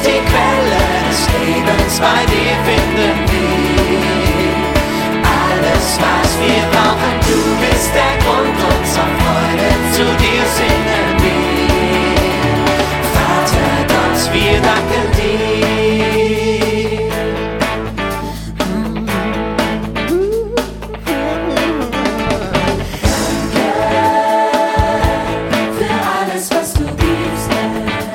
die Quelle des Lebens, bei dir finden wir alles, was wir brauchen. Du bist der Grund unserer Freude, zu dir singen wir. Vater Gott, wir danken